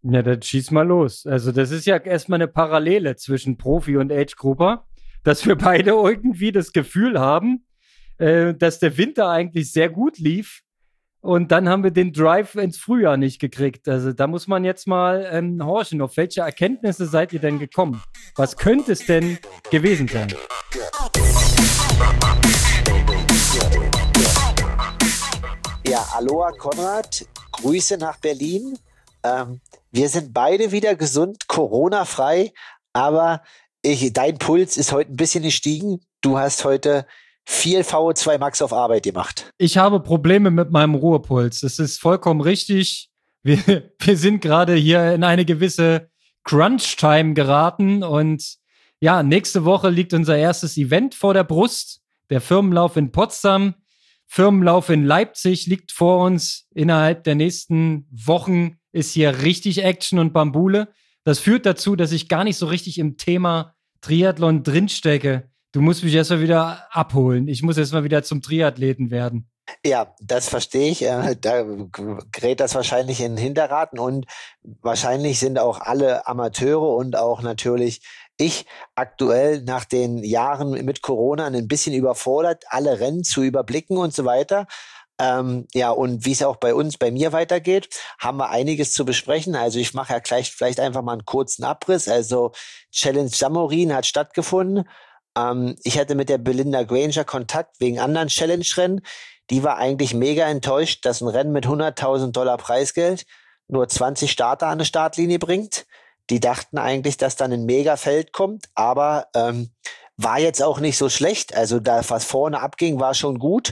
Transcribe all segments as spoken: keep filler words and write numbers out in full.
Ja, dann schieß mal los. Also das ist ja erstmal eine Parallele zwischen Profi und Age-Grupper, dass wir beide irgendwie das Gefühl haben, äh, dass der Winter eigentlich sehr gut lief und dann haben wir den Drive ins Frühjahr nicht gekriegt. Also da muss man jetzt mal ähm, horchen. Auf welche Erkenntnisse seid ihr denn gekommen? Was könnte es denn gewesen sein? Ja, Aloha Konrad, Grüße nach Berlin. Ähm, wir sind beide wieder gesund, Corona-frei, aber ich, dein Puls ist heute ein bisschen gestiegen. Du hast heute viel V O zwei Max auf Arbeit gemacht. Ich habe Probleme mit meinem Ruhepuls. Das ist vollkommen richtig. Wir, wir sind gerade hier in eine gewisse Crunch-Time geraten und ja, nächste Woche liegt unser erstes Event vor der Brust. Der Firmenlauf in Potsdam, Firmenlauf in Leipzig liegt vor uns. Innerhalb der nächsten Wochen ist hier richtig Action und Bambule. Das führt dazu, dass ich gar nicht so richtig im Thema Triathlon drinstecke. Du musst mich erstmal wieder abholen. Ich muss erstmal wieder zum Triathleten werden. Ja, das verstehe ich. Da gerät das wahrscheinlich in den Hinterraten und wahrscheinlich sind auch alle Amateure und auch natürlich ich aktuell nach den Jahren mit Corona ein bisschen überfordert, alle Rennen zu überblicken und so weiter. Ähm, ja, und wie es auch bei uns, bei mir weitergeht, haben wir einiges zu besprechen. Also ich mache ja gleich vielleicht einfach mal einen kurzen Abriss. Also Challenge Samorin hat stattgefunden. Ähm, ich hatte mit der Belinda Granger Kontakt wegen anderen Challenge-Rennen. Die war eigentlich mega enttäuscht, dass ein Rennen mit hunderttausend Dollar Preisgeld nur zwanzig Starter an die Startlinie bringt. Die dachten eigentlich, dass dann ein Mega-Feld kommt, aber ähm, war jetzt auch nicht so schlecht. Also da, was vorne abging, war schon gut.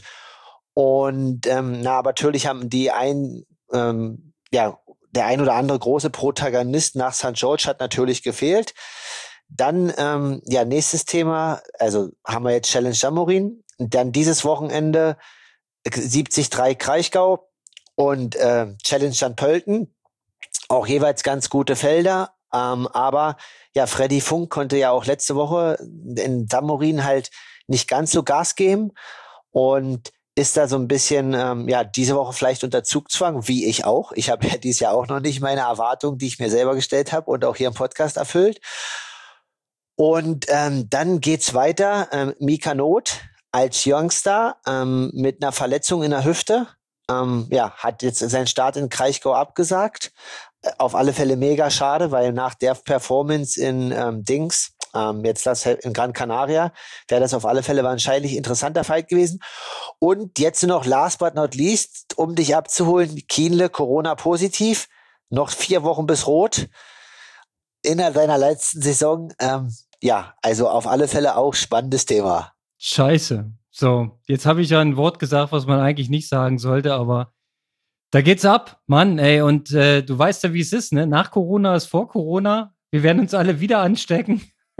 Und ähm, na, aber natürlich haben die ein, ähm, ja, der ein oder andere große Protagonist nach Sankt George hat natürlich gefehlt. Dann, ähm, ja, nächstes Thema, also haben wir jetzt Challenge Samorin. Dann dieses Wochenende siebzig Komma drei Kraichgau und äh, Challenge Sankt Pölten. Auch jeweils ganz gute Felder. Ähm, aber ja, Freddy Funk konnte ja auch letzte Woche in Samorin halt nicht ganz so Gas geben und ist da so ein bisschen, ähm, ja, diese Woche vielleicht unter Zugzwang, wie ich auch. Ich habe ja dieses Jahr auch noch nicht meine Erwartungen, die ich mir selber gestellt habe und auch hier im Podcast erfüllt. Und ähm, dann geht's weiter. Ähm, Mika Not als Youngstar ähm, mit einer Verletzung in der Hüfte. Ähm, ja, hat jetzt seinen Start in Kraichgau abgesagt. Äh, auf alle Fälle mega schade, weil nach der Performance in ähm, Dings, ähm, jetzt das in Gran Canaria, wäre das auf alle Fälle wahrscheinlich interessanter Fight gewesen. Und jetzt noch last but not least, um dich abzuholen, Kienle, Corona positiv, noch vier Wochen bis rot in seiner letzten Saison. Ähm, ja, also auf alle Fälle auch spannendes Thema. Scheiße. So, jetzt habe ich ja ein Wort gesagt, was man eigentlich nicht sagen sollte, aber da geht's ab, Mann, ey. Und äh, du weißt ja, wie es ist, ne? Nach Corona ist vor Corona. Wir werden uns alle wieder anstecken.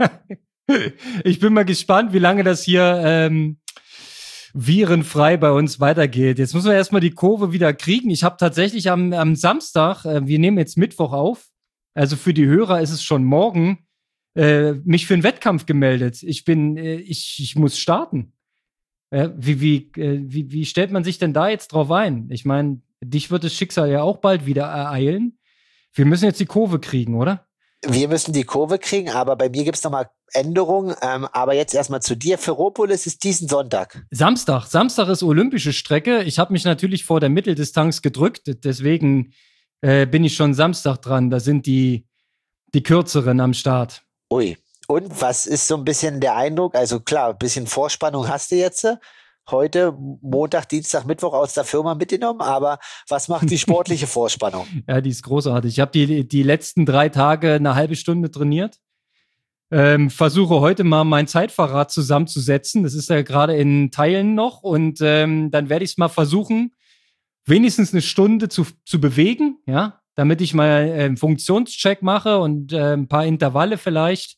Ich bin mal gespannt, wie lange das hier ähm, virenfrei bei uns weitergeht. Jetzt müssen wir erstmal die Kurve wieder kriegen. Ich habe tatsächlich am, am Samstag, äh, wir nehmen jetzt Mittwoch auf, also für die Hörer ist es schon morgen, äh, mich für einen Wettkampf gemeldet. Ich bin, äh, ich, ich muss starten. Äh, wie, wie, äh, wie, wie stellt man sich denn da jetzt drauf ein? Ich meine, dich wird das Schicksal ja auch bald wieder ereilen. Wir müssen jetzt die Kurve kriegen, oder? Wir müssen die Kurve kriegen, aber bei mir gibt's nochmal Änderungen. Ähm, aber jetzt erstmal zu dir. Ferropolis ist diesen Sonntag. Samstag. Samstag ist olympische Strecke. Ich habe mich natürlich vor der Mitteldistanz gedrückt. Deswegen äh, bin ich schon Samstag dran. Da sind die, die kürzeren am Start. Ui. Und was ist so ein bisschen der Eindruck? Also klar, ein bisschen Vorspannung hast du jetzt. Heute, Montag, Dienstag, Mittwoch aus der Firma mitgenommen, aber was macht die sportliche Vorspannung? Ja, die ist großartig. Ich habe die, die letzten drei Tage eine halbe Stunde trainiert. Ähm, versuche heute mal mein Zeitfahrrad zusammenzusetzen. Das ist ja gerade in Teilen noch. Und ähm, dann werde ich es mal versuchen, wenigstens eine Stunde zu, zu bewegen, ja, damit ich mal äh, einen Funktionscheck mache und äh, ein paar Intervalle vielleicht.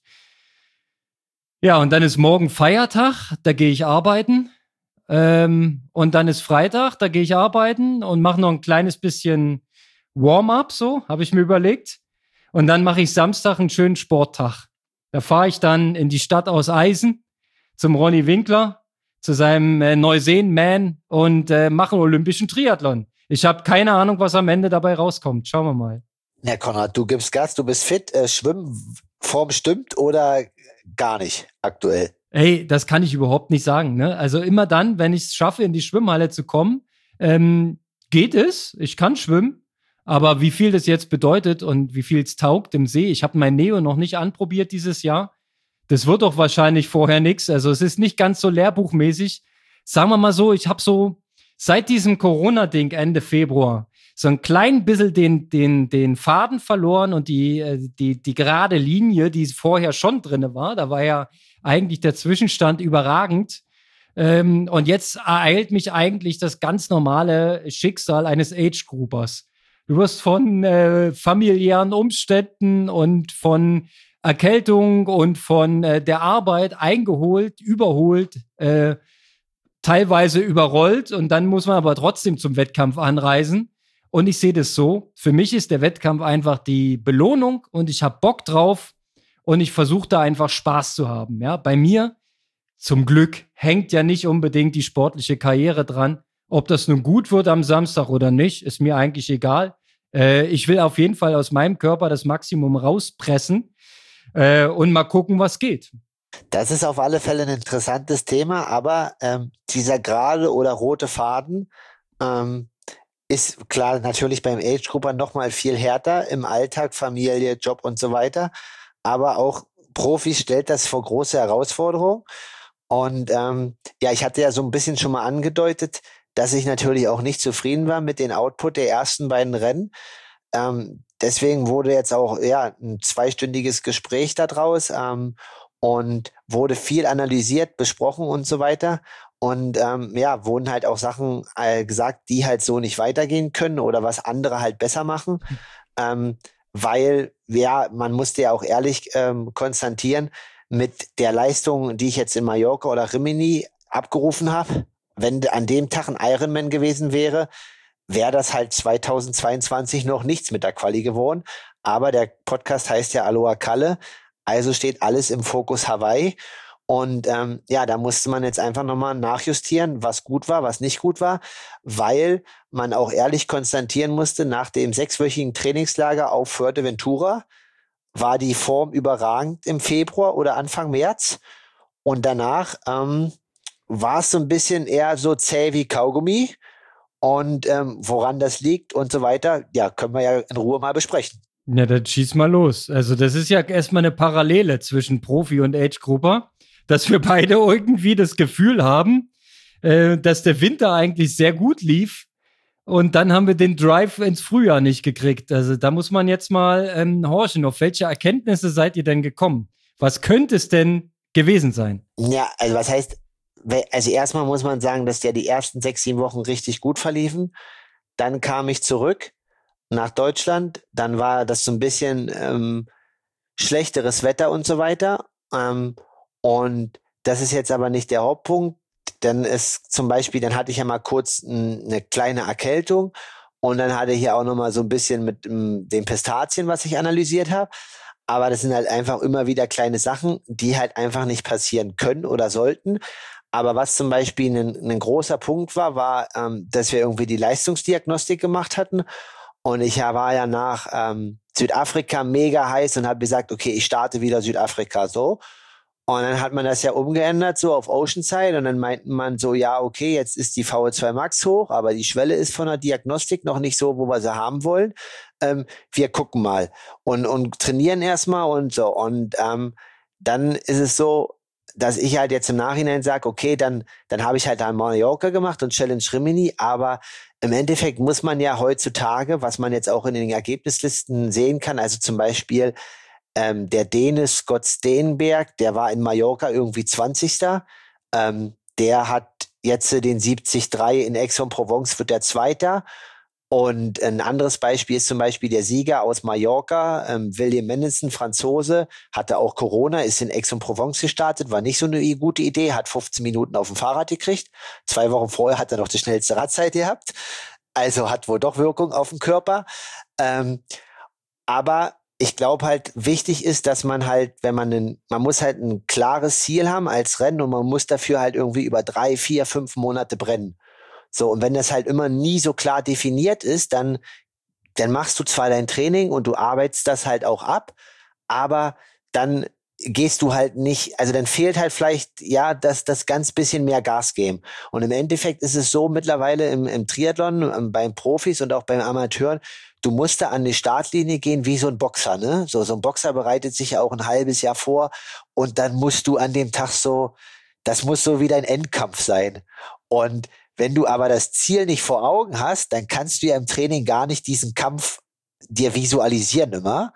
Ja, und dann ist morgen Feiertag, da gehe ich arbeiten. Ähm, und dann ist Freitag, da gehe ich arbeiten und mache noch ein kleines bisschen Warm-up, so, habe ich mir überlegt. Und dann mache ich Samstag einen schönen Sporttag. Da fahre ich dann in die Stadt aus Eisen zum Ronny Winkler, zu seinem äh, Neuseen-Man und äh, mache einen olympischen Triathlon. Ich habe keine Ahnung, was am Ende dabei rauskommt. Schauen wir mal. Na Konrad, du gibst Gas, du bist fit, äh, Schwimmform stimmt oder gar nicht aktuell? Ey, das kann ich überhaupt nicht sagen. Ne? Also immer dann, wenn ich es schaffe, in die Schwimmhalle zu kommen, ähm, geht es. Ich kann schwimmen. Aber wie viel das jetzt bedeutet und wie viel es taugt im See, ich habe mein Neo noch nicht anprobiert dieses Jahr. Das wird doch wahrscheinlich vorher nichts. Also es ist nicht ganz so lehrbuchmäßig. Sagen wir mal so, ich habe so seit diesem Corona-Ding Ende Februar so ein klein bisschen den, den, den Faden verloren und die, die, die gerade Linie, die vorher schon drin war. Da war ja eigentlich der Zwischenstand überragend. Ähm, und jetzt ereilt mich eigentlich das ganz normale Schicksal eines Age-Groupers. Du wirst von äh, familiären Umständen und von Erkältung und von äh, der Arbeit eingeholt, überholt, äh, teilweise überrollt und dann muss man aber trotzdem zum Wettkampf anreisen. Und ich sehe das so, für mich ist der Wettkampf einfach die Belohnung und ich habe Bock drauf und ich versuche da einfach Spaß zu haben. Ja? Bei mir, zum Glück, hängt ja nicht unbedingt die sportliche Karriere dran. Ob das nun gut wird am Samstag oder nicht, ist mir eigentlich egal. Äh, ich will auf jeden Fall aus meinem Körper das Maximum rauspressen äh, und mal gucken, was geht. Das ist auf alle Fälle ein interessantes Thema, aber ähm, dieser gerade oder rote Faden ähm, ist klar natürlich beim Age-Grupper noch mal viel härter im Alltag, Familie, Job und so weiter. Aber auch Profis stellt das vor große Herausforderungen. Und ähm, ja, ich hatte ja so ein bisschen schon mal angedeutet, dass ich natürlich auch nicht zufrieden war mit dem Output der ersten beiden Rennen. Ähm, deswegen wurde jetzt auch ja ein zweistündiges Gespräch daraus ähm, und wurde viel analysiert, besprochen und so weiter. Und ähm, ja, wurden halt auch Sachen äh, gesagt, die halt so nicht weitergehen können oder was andere halt besser machen. Ähm, weil, ja, man musste ja auch ehrlich ähm, konstatieren, mit der Leistung, die ich jetzt in Mallorca oder Rimini abgerufen habe, wenn an dem Tag ein Ironman gewesen wäre, wäre das halt zweitausendzweiundzwanzig noch nichts mit der Quali geworden. Aber der Podcast heißt ja Aloha Kalle, also steht alles im Fokus Hawaii. Und ähm, ja, da musste man jetzt einfach nochmal nachjustieren, was gut war, was nicht gut war, weil man auch ehrlich konstatieren musste, nach dem sechswöchigen Trainingslager auf Fuerteventura war die Form überragend im Februar oder Anfang März. Und danach ähm, war es so ein bisschen eher so zäh wie Kaugummi. Und ähm, woran das liegt und so weiter, ja, können wir ja in Ruhe mal besprechen. Ja, dann schieß mal los. Also das ist ja erstmal eine Parallele zwischen Profi und Age-Grupper, dass wir beide irgendwie das Gefühl haben, äh, dass der Winter eigentlich sehr gut lief und dann haben wir den Drive ins Frühjahr nicht gekriegt. Also da muss man jetzt mal ähm, horchen. Auf welche Erkenntnisse seid ihr denn gekommen? Was könnte es denn gewesen sein? Ja, also was heißt, also erstmal muss man sagen, dass ja die ersten sechs, sieben Wochen richtig gut verliefen. Dann kam ich zurück nach Deutschland. Dann war das so ein bisschen ähm, schlechteres Wetter und so weiter. Ähm, und das ist jetzt aber nicht der Hauptpunkt. Dann ist zum Beispiel, dann hatte ich ja mal kurz n- eine kleine Erkältung und dann hatte ich ja auch noch mal so ein bisschen mit m, den Pistazien, was ich analysiert habe. Aber das sind halt einfach immer wieder kleine Sachen, die halt einfach nicht passieren können oder sollten. Aber was zum Beispiel ein, ein großer Punkt war, war, ähm, dass wir irgendwie die Leistungsdiagnostik gemacht hatten. Und ich ja, war ja nach ähm, Südafrika mega heiß und habe gesagt, okay, ich starte wieder Südafrika so. Und dann hat man das ja umgeändert, so auf Oceanside. Und dann meinten man so, ja, okay, jetzt ist die V O zwei Max hoch, aber die Schwelle ist von der Diagnostik noch nicht so, wo wir sie haben wollen. Ähm, wir gucken mal und, und trainieren erstmal und so. Und ähm, dann ist es so, dass ich halt jetzt im Nachhinein sage, okay, dann, dann habe ich halt da Mallorca gemacht und Challenge Rimini, aber im Endeffekt muss man ja heutzutage, was man jetzt auch in den Ergebnislisten sehen kann, also zum Beispiel ähm, der Däne Scott Steenberg, der war in Mallorca irgendwie zwanzigster Ähm, der hat jetzt äh, den siebzig Komma drei in Aix-en-Provence, wird der Zweiter. Und ein anderes Beispiel ist zum Beispiel der Sieger aus Mallorca, ähm, William Mendelssohn, Franzose, hatte auch Corona, ist in Aix-en-Provence gestartet, war nicht so eine gute Idee, hat fünfzehn Minuten auf dem Fahrrad gekriegt. Zwei Wochen vorher hat er noch die schnellste Radzeit gehabt. Also hat wohl doch Wirkung auf den Körper. Ähm, aber ich glaube halt, wichtig ist, dass man halt, wenn man einen, man muss halt ein klares Ziel haben als Rennen und man muss dafür halt irgendwie über drei, vier, fünf Monate brennen. So, und wenn das halt immer nie so klar definiert ist, dann dann machst du zwar dein Training und du arbeitest das halt auch ab, aber dann gehst du halt nicht, also dann fehlt halt vielleicht, ja, das, das ganz bisschen mehr Gas geben. Und im Endeffekt ist es so mittlerweile im, im Triathlon, beim Profis und auch beim Amateuren, du musst da an die Startlinie gehen wie so ein Boxer, ne? So, so ein Boxer bereitet sich ja auch ein halbes Jahr vor und dann musst du an dem Tag so, das muss so wie dein Endkampf sein. Und wenn du aber das Ziel nicht vor Augen hast, dann kannst du ja im Training gar nicht diesen Kampf dir visualisieren immer.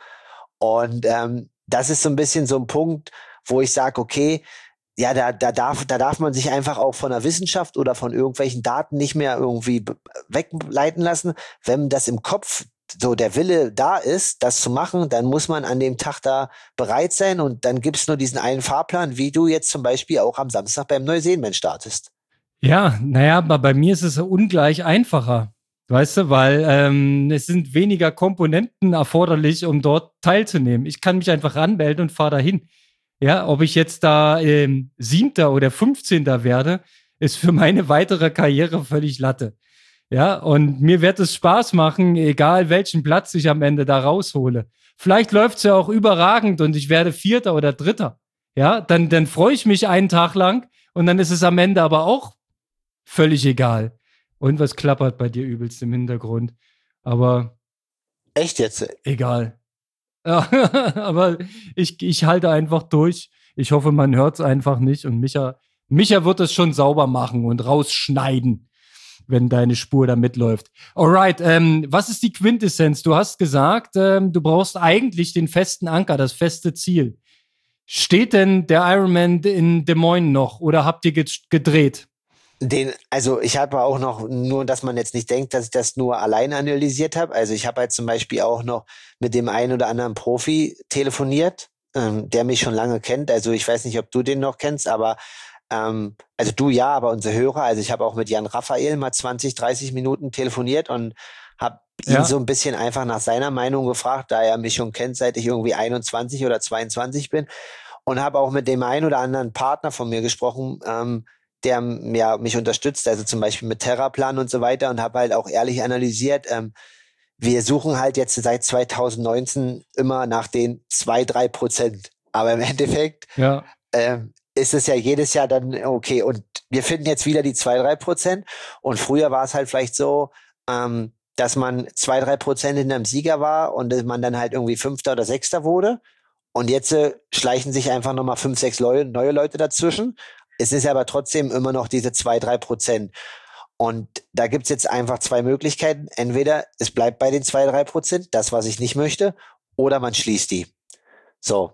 Und ähm, das ist so ein bisschen so ein Punkt, wo ich sage, okay, ja, da, da, darf, da darf man sich einfach auch von der Wissenschaft oder von irgendwelchen Daten nicht mehr irgendwie wegleiten lassen. Wenn das im Kopf so der Wille da ist, das zu machen, dann muss man an dem Tag da bereit sein und dann gibt's nur diesen einen Fahrplan, wie du jetzt zum Beispiel auch am Samstag beim Neuseeland startest. Ja, naja, aber bei mir ist es ungleich einfacher. Weißt du, weil ähm, es sind weniger Komponenten erforderlich, um dort teilzunehmen. Ich kann mich einfach anmelden und fahre dahin. Ja, ob ich jetzt da ähm, Siebter oder Fünfzehnter werde, ist für meine weitere Karriere völlig Latte. Ja, und mir wird es Spaß machen, egal welchen Platz ich am Ende da raushole. Vielleicht läuft's ja auch überragend und ich werde Vierter oder Dritter. Ja, dann, dann freue ich mich einen Tag lang und dann ist es am Ende aber auch völlig egal. Und was klappert bei dir übelst im Hintergrund? Aber echt jetzt? Egal. Ja, aber ich, ich halte einfach durch. Ich hoffe, man hört es einfach nicht. Und Micha, Micha wird es schon sauber machen und rausschneiden, wenn deine Spur da mitläuft. Alright, ähm, was ist die Quintessenz? Du hast gesagt, ähm, du brauchst eigentlich den festen Anker, das feste Ziel. Steht denn der Ironman in Des Moines noch oder habt ihr gedreht? Den, also ich habe auch noch, nur dass man jetzt nicht denkt, dass ich das nur alleine analysiert habe. Also ich habe halt zum Beispiel auch noch mit dem einen oder anderen Profi telefoniert, ähm, der mich schon lange kennt. Also ich weiß nicht, ob du den noch kennst, aber ähm, also du ja, aber unsere Hörer. Also ich habe auch mit Jan Raphael mal zwanzig, dreißig Minuten telefoniert und habe ihn Ja. so ein bisschen einfach nach seiner Meinung gefragt, da er mich schon kennt, seit ich irgendwie einundzwanzig oder zweiundzwanzig bin. Und habe auch mit dem einen oder anderen Partner von mir gesprochen, ähm, der ja, mich unterstützt, also zum Beispiel mit Terraplan und so weiter und habe halt auch ehrlich analysiert, ähm, wir suchen halt jetzt seit zwanzig neunzehn immer nach den zwei, drei Prozent. Aber im Endeffekt ja. ähm, ist es ja jedes Jahr dann okay und wir finden jetzt wieder die zwei, drei Prozent und früher war es halt vielleicht so, ähm, dass man zwei, drei Prozent hinterm Sieger war und man dann halt irgendwie Fünfter oder Sechster wurde und jetzt äh, schleichen sich einfach nochmal fünf, sechs Leute, neue Leute dazwischen. Es ist aber trotzdem immer noch diese zwei, drei Prozent. Und da gibt's jetzt einfach zwei Möglichkeiten. Entweder es bleibt bei den zwei, drei Prozent, das, was ich nicht möchte, oder man schließt die. So.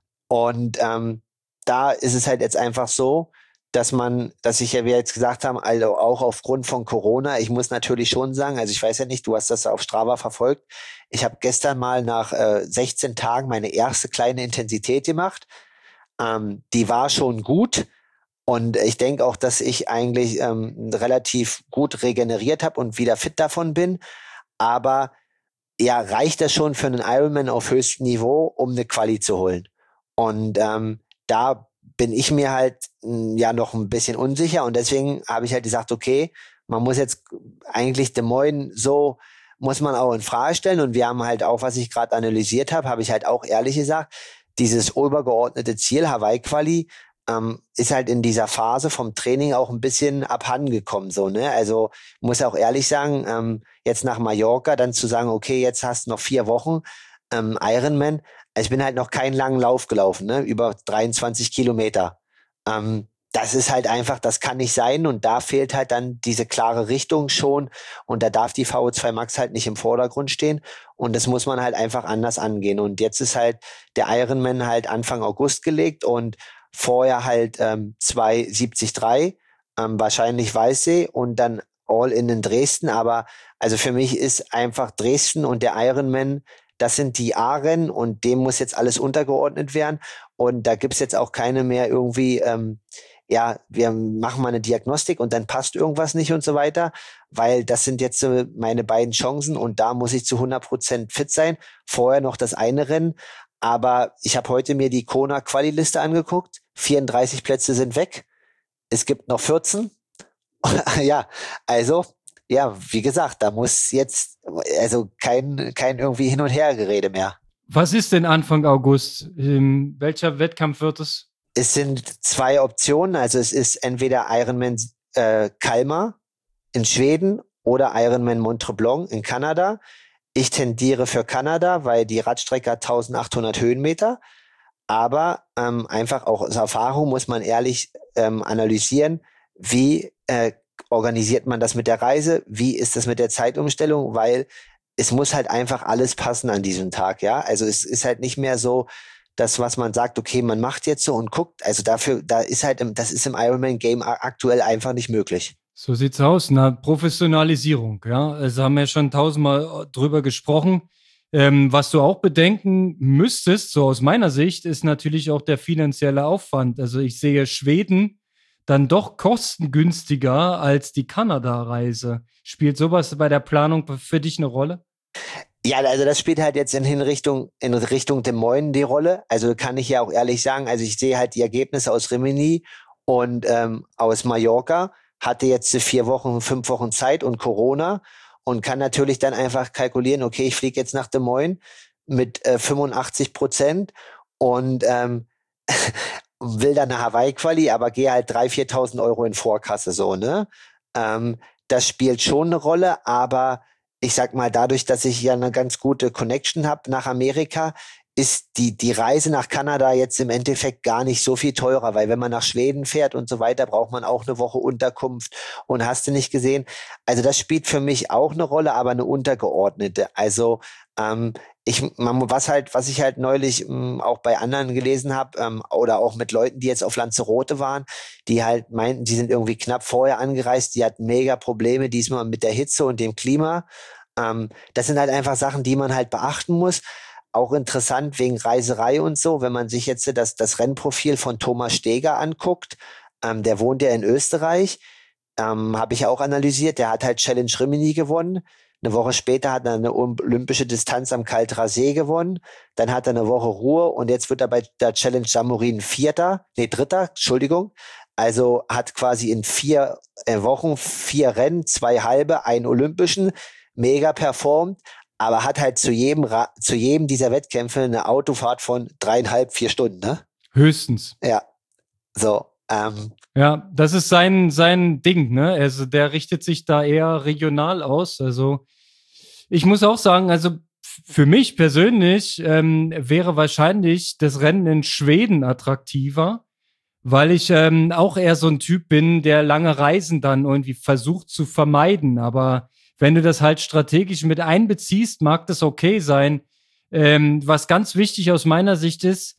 Und ähm, da ist es halt jetzt einfach so, dass man, dass ich ja, wie wir jetzt gesagt haben, also auch aufgrund von Corona, ich muss natürlich schon sagen, also ich weiß ja nicht, du hast das auf Strava verfolgt, ich habe gestern mal nach äh, sechzehn Tagen meine erste kleine Intensität gemacht. Ähm, die war schon gut. Und ich denke auch, dass ich eigentlich ähm, relativ gut regeneriert habe und wieder fit davon bin. Aber ja, reicht das schon für einen Ironman auf höchstem Niveau, um eine Quali zu holen? Und ähm, da bin ich mir halt mh, ja noch ein bisschen unsicher. Und deswegen habe ich halt gesagt, okay, man muss jetzt eigentlich Des Moines so, muss man auch in Frage stellen. Und wir haben halt auch, was ich gerade analysiert habe, habe ich halt auch ehrlich gesagt, dieses übergeordnete Ziel Hawaii-Quali, Ähm, ist halt in dieser Phase vom Training auch ein bisschen abhandengekommen, so, ne? Also, muss auch ehrlich sagen, ähm, jetzt nach Mallorca dann zu sagen, okay, jetzt hast du noch vier Wochen, ähm, Ironman. Ich bin halt noch keinen langen Lauf gelaufen, ne? Über dreiundzwanzig Kilometer. Ähm, das ist halt einfach, das kann nicht sein und da fehlt halt dann diese klare Richtung schon und da darf die V O zwei Max halt nicht im Vordergrund stehen und das muss man halt einfach anders angehen und jetzt ist halt der Ironman halt Anfang August gelegt und vorher halt ähm, zwei siebzig drei, ähm, wahrscheinlich Weißsee und dann All-in in Dresden. Aber also für mich ist einfach Dresden und der Ironman, das sind die A-Rennen und dem muss jetzt alles untergeordnet werden. Und da gibt's jetzt auch keine mehr irgendwie, ähm, ja, wir machen mal eine Diagnostik und dann passt irgendwas nicht und so weiter, weil das sind jetzt so meine beiden Chancen und da muss ich zu hundert Prozent fit sein. Vorher noch das eine Rennen. Aber ich habe heute mir die Kona Quali-Liste angeguckt. vierunddreißig Plätze sind weg. Es gibt noch vierzehn. Ja, also ja, wie gesagt, da muss jetzt, also kein, kein irgendwie Hin- und Hergerede mehr. Was ist denn Anfang August? Ähm, welcher Wettkampf wird es? Es sind zwei Optionen, also es ist entweder Ironman äh, Kalmar in Schweden oder Ironman Mont Tremblant in Kanada. Ich tendiere für Kanada, weil die Radstrecke hat eintausendachthundert Höhenmeter. Aber ähm, einfach auch aus Erfahrung muss man ehrlich ähm, analysieren, wie äh, organisiert man das mit der Reise, wie ist das mit der Zeitumstellung, weil es muss halt einfach alles passen an diesem Tag, ja. Also es ist halt nicht mehr so, das, was man sagt, okay, man macht jetzt so und guckt. Also dafür, da ist halt, im, das ist im Ironman-Game aktuell einfach nicht möglich. So sieht's aus. Na, Professionalisierung, ja. Also haben wir schon tausendmal drüber gesprochen. Ähm, was du auch bedenken müsstest, so aus meiner Sicht, ist natürlich auch der finanzielle Aufwand. Also ich sehe Schweden dann doch kostengünstiger als die Kanada-Reise. Spielt sowas bei der Planung für dich eine Rolle? Ja, also das spielt halt jetzt in Richtung, in Richtung Des Moines die Rolle. Also kann ich ja auch ehrlich sagen, also ich sehe halt die Ergebnisse aus Rimini und ähm, aus Mallorca, hatte jetzt vier Wochen, fünf Wochen Zeit und Corona und kann natürlich dann einfach kalkulieren, okay, ich fliege jetzt nach Des Moines mit äh, fünfundachtzig Prozent und ähm, will dann eine Hawaii-Quali, aber gehe halt dreitausend, viertausend Euro in Vorkasse so, ne? Ähm, das spielt schon eine Rolle, aber ich sag mal, dadurch, dass ich ja eine ganz gute Connection habe nach Amerika, ist die, die Reise nach Kanada jetzt im Endeffekt gar nicht so viel teurer, weil wenn man nach Schweden fährt und so weiter, braucht man auch eine Woche Unterkunft und hast du nicht gesehen. Also das spielt für mich auch eine Rolle, aber eine untergeordnete. Also ähm, ich, man, was halt, was ich halt neulich ähm, auch bei anderen gelesen habe ähm, oder auch mit Leuten, die jetzt auf Lanzarote waren, die halt meinten, die sind irgendwie knapp vorher angereist, die hatten mega Probleme diesmal mit der Hitze und dem Klima. Ähm, das sind halt einfach Sachen, die man halt beachten muss. Auch interessant wegen Reiserei und so, wenn man sich jetzt das, das Rennprofil von Thomas Steger anguckt, ähm, der wohnt ja in Österreich, ähm, habe ich auch analysiert, der hat halt Challenge Rimini gewonnen. Eine Woche später hat er eine olympische Distanz am Kalterer See gewonnen. Dann hat er eine Woche Ruhe und jetzt wird er bei der Challenge Samurin Vierter, nee, Dritter, Entschuldigung. Also hat quasi in vier äh, Wochen vier Rennen, zwei halbe, einen olympischen, mega performt, aber hat halt zu jedem, Ra- zu jedem dieser Wettkämpfe eine Autofahrt von dreieinhalb, vier Stunden, ne? Höchstens. Ja, so. Ähm, Ja, das ist sein, sein Ding, ne? Also der richtet sich da eher regional aus. Also ich muss auch sagen, also f- für mich persönlich ähm, wäre wahrscheinlich das Rennen in Schweden attraktiver, weil ich ähm, auch eher so ein Typ bin, der lange Reisen dann irgendwie versucht zu vermeiden. Aber wenn du das halt strategisch mit einbeziehst, mag das okay sein. Ähm, was ganz wichtig aus meiner Sicht ist,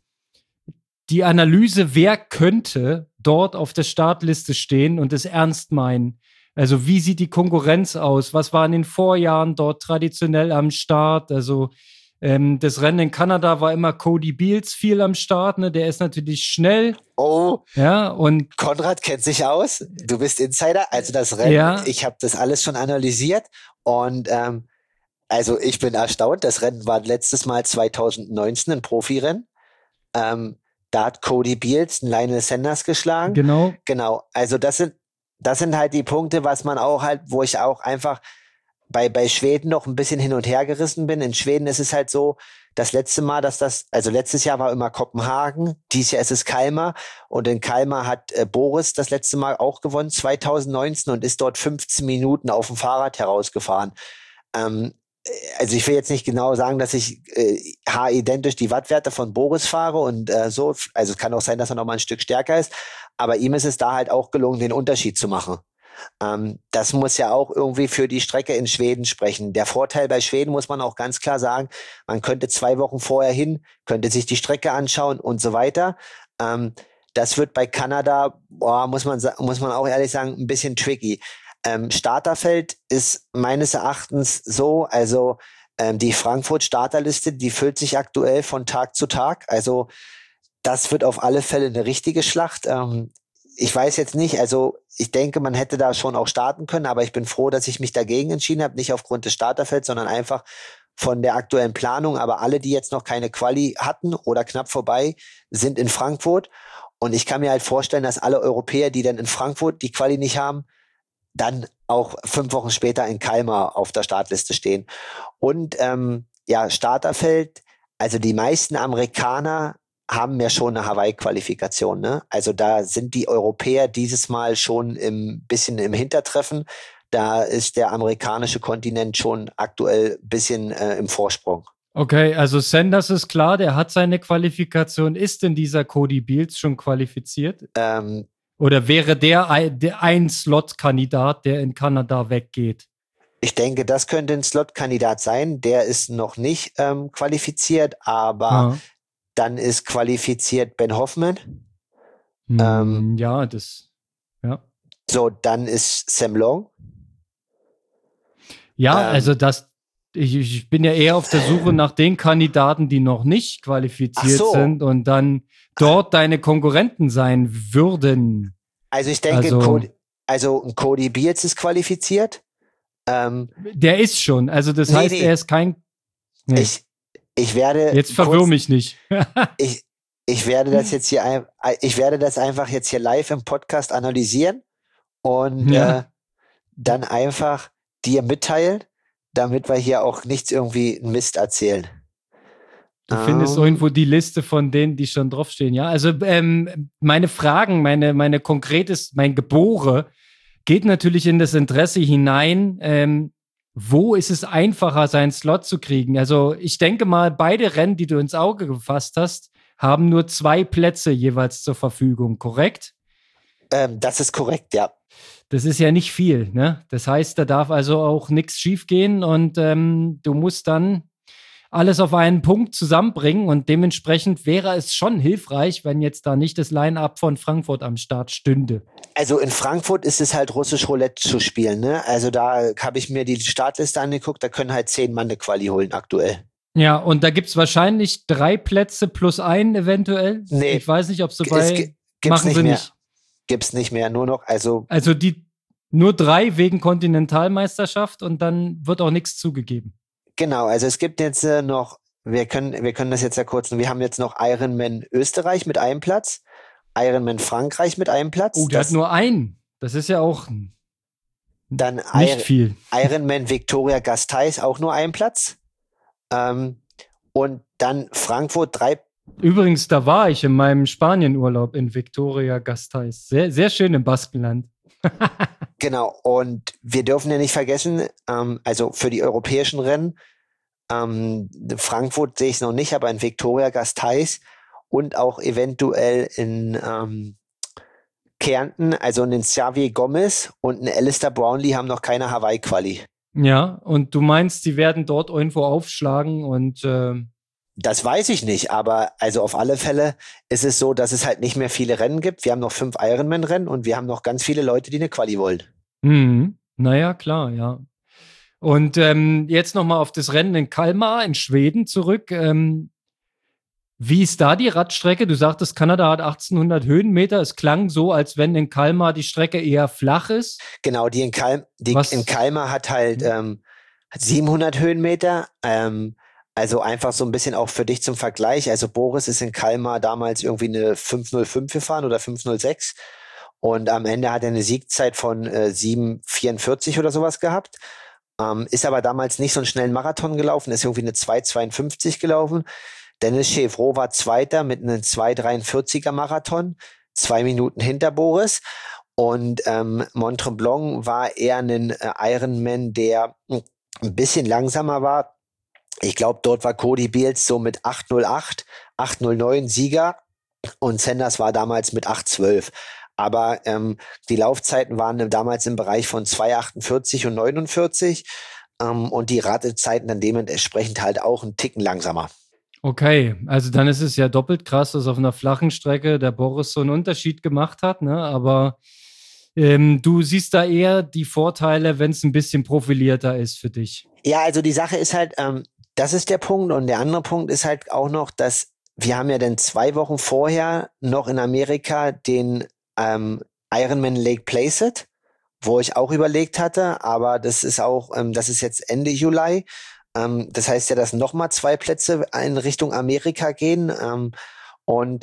die Analyse, wer könnte dort auf der Startliste stehen und es ernst meinen. Also wie sieht die Konkurrenz aus? Was war in den Vorjahren dort traditionell am Start? Also ähm, das Rennen in Kanada war immer Cody Beals viel am Start. Ne? Der ist natürlich schnell. oh, Ja, und Konrad kennt sich aus. Du bist Insider. Also das Rennen, ja, ich habe das alles schon analysiert und ähm, also ich bin erstaunt. Das Rennen war letztes Mal zwanzig neunzehn ein Profirennen. Ähm, da hat Cody Beals einen Lionel Sanders geschlagen. genau. Genau. Also das sind, das sind halt die Punkte, was man auch halt, wo ich auch einfach bei, bei Schweden noch ein bisschen hin und her gerissen bin. In Schweden ist es halt so, das letzte Mal, dass das, also letztes Jahr war immer Kopenhagen, dieses Jahr ist es Kalmar und in Kalmar hat äh, Boris das letzte Mal auch gewonnen, zwanzig neunzehn und ist dort fünfzehn Minuten auf dem Fahrrad herausgefahren. Ähm, also ich will jetzt nicht genau sagen, dass ich äh, haaridentisch die Wattwerte von Boris fahre und äh, so, also es kann auch sein, dass er noch mal ein Stück stärker ist, aber ihm ist es da halt auch gelungen, den Unterschied zu machen. Ähm, das muss ja auch irgendwie für die Strecke in Schweden sprechen. Der Vorteil bei Schweden muss man auch ganz klar sagen, man könnte zwei Wochen vorher hin, könnte sich die Strecke anschauen und so weiter. Ähm, das wird bei Kanada, boah, muss man, muss man auch ehrlich sagen, ein bisschen tricky. Ähm, Starterfeld ist meines Erachtens so, also ähm, die Frankfurt-Starterliste, die füllt sich aktuell von Tag zu Tag. Also das wird auf alle Fälle eine richtige Schlacht. Ähm, ich weiß jetzt nicht, also ich denke, man hätte da schon auch starten können, aber ich bin froh, dass ich mich dagegen entschieden habe, nicht aufgrund des Starterfelds, sondern einfach von der aktuellen Planung. Aber alle, die jetzt noch keine Quali hatten oder knapp vorbei, sind in Frankfurt. Und ich kann mir halt vorstellen, dass alle Europäer, die dann in Frankfurt die Quali nicht haben, dann auch fünf Wochen später in Kalmar auf der Startliste stehen. Und ähm, ja, Starterfeld, also die meisten Amerikaner haben ja schon eine Hawaii-Qualifikation, ne? Also da sind die Europäer dieses Mal schon ein bisschen im Hintertreffen. Da ist der amerikanische Kontinent schon aktuell ein bisschen äh, im Vorsprung. Okay, also Sanders ist klar, der hat seine Qualifikation. Ist denn dieser Cody Beals schon qualifiziert? Ähm, Oder wäre der ein, der ein Slot-Kandidat, der in Kanada weggeht? Ich denke, das könnte ein Slot-Kandidat sein. Der ist noch nicht ähm, qualifiziert, aber ja. Dann ist qualifiziert Ben Hoffman. Hm, ähm, ja, das, ja. So, dann ist Sam Long. Ja, ähm, also das, ich, ich bin ja eher auf der Suche nach den Kandidaten, die noch nicht qualifiziert so. sind und dann dort deine Konkurrenten sein würden. Also ich denke, also, Cody, also ein Cody Beals ist qualifiziert. Ähm, der ist schon, also das nee, heißt, nee. er ist kein. Nee. Ich, ich werde. Jetzt verwirr kurz, mich nicht. ich, ich werde das jetzt hier, ich werde das einfach jetzt hier live im Podcast analysieren und ja. äh, dann einfach dir mitteilen, damit wir hier auch nichts irgendwie Mist erzählen. Du findest um. irgendwo die Liste von denen, die schon draufstehen, ja? Also ähm, meine Fragen, meine, meine konkretes, mein Gebore geht natürlich in das Interesse hinein, ähm, wo ist es einfacher, seinen Slot zu kriegen? Also ich denke mal, beide Rennen, die du ins Auge gefasst hast, haben nur zwei Plätze jeweils zur Verfügung, korrekt? Ähm, das ist korrekt, ja. Das ist ja nicht viel, ne? Das heißt, da darf also auch nichts schiefgehen und ähm, du musst dann alles auf einen Punkt zusammenbringen und dementsprechend wäre es schon hilfreich, wenn jetzt da nicht das Line-Up von Frankfurt am Start stünde. Also in Frankfurt ist es halt russisch Roulette zu spielen, ne? Also da habe ich mir die Startliste angeguckt, da können halt zehn Mann eine Quali holen aktuell. Ja, und da gibt's wahrscheinlich drei Plätze plus einen eventuell. Nee. Ich weiß nicht, ob sie bei gibt's machen nicht sie mehr. nicht. Gibt's nicht mehr, nur noch, also. Also die nur drei wegen Kontinentalmeisterschaft und dann wird auch nichts zugegeben. Genau, also es gibt jetzt äh, noch, wir können, wir können das jetzt ja kurz, wir haben jetzt noch Ironman Österreich mit einem Platz, Ironman Frankreich mit einem Platz. Oh, der das, hat nur einen. Das ist ja auch dann nicht I- viel. Ironman Victoria Gasteiz auch nur einen Platz. Ähm, und dann Frankfurt drei. Übrigens, da war ich in meinem Spanienurlaub in Victoria Gasteiz. Sehr, sehr schön im Baskenland. Genau, und wir dürfen ja nicht vergessen, ähm, also für die europäischen Rennen, ähm, Frankfurt sehe ich noch nicht, aber in Victoria Gasteiz und auch eventuell in ähm, Kärnten, also in Xavier Gomez und in Alistair Brownlee haben noch keine Hawaii-Quali. Ja, und du meinst, die werden dort irgendwo aufschlagen und äh das weiß ich nicht, aber also auf alle Fälle ist es so, dass es halt nicht mehr viele Rennen gibt. Wir haben noch fünf Ironman-Rennen und wir haben noch ganz viele Leute, die eine Quali wollen. Mhm. Naja, klar, ja. Und ähm, jetzt nochmal auf das Rennen in Kalmar in Schweden zurück. Ähm, wie ist da die Radstrecke? Du sagtest, Kanada hat achtzehnhundert Höhenmeter. Es klang so, als wenn in Kalmar die Strecke eher flach ist. Genau, die in, Kalm, die in Kalmar hat halt ähm, siebenhundert Höhenmeter. Ähm, Also einfach so ein bisschen auch für dich zum Vergleich. Also Boris ist in Kalmar damals irgendwie eine fünf null fünf gefahren oder fünf null sechs und am Ende hat er eine Siegzeit von äh, sieben vierundvierzig oder sowas gehabt. Ähm, ist aber damals nicht so einen schnellen Marathon gelaufen, ist irgendwie eine zwei zweiundfünfzig gelaufen. Dennis Chevreau war Zweiter mit einem zwei dreiundvierziger Marathon, zwei Minuten hinter Boris. Und ähm, Mont Tremblant war eher ein äh, Ironman, der ein bisschen langsamer war. Ich glaube, dort war Cody Beals so mit acht null acht, acht null neun Sieger und Sanders war damals mit acht zwölf. Aber ähm, die Laufzeiten waren damals im Bereich von zwei achtundvierzig und neunundvierzig ähm, und die Radzeiten dann dementsprechend halt auch einen Ticken langsamer. Okay, also dann ist es ja doppelt krass, dass auf einer flachen Strecke der Boris so einen Unterschied gemacht hat, ne? Aber ähm, du siehst da eher die Vorteile, wenn es ein bisschen profilierter ist für dich. Ja, also die Sache ist halt, ähm, das ist der Punkt. Und der andere Punkt ist halt auch noch, dass wir haben ja dann zwei Wochen vorher noch in Amerika den ähm, Ironman Lake Placid, wo ich auch überlegt hatte, aber das ist auch, ähm, das ist jetzt Ende Juli. Ähm, das heißt ja, dass nochmal zwei Plätze in Richtung Amerika gehen. Ähm, und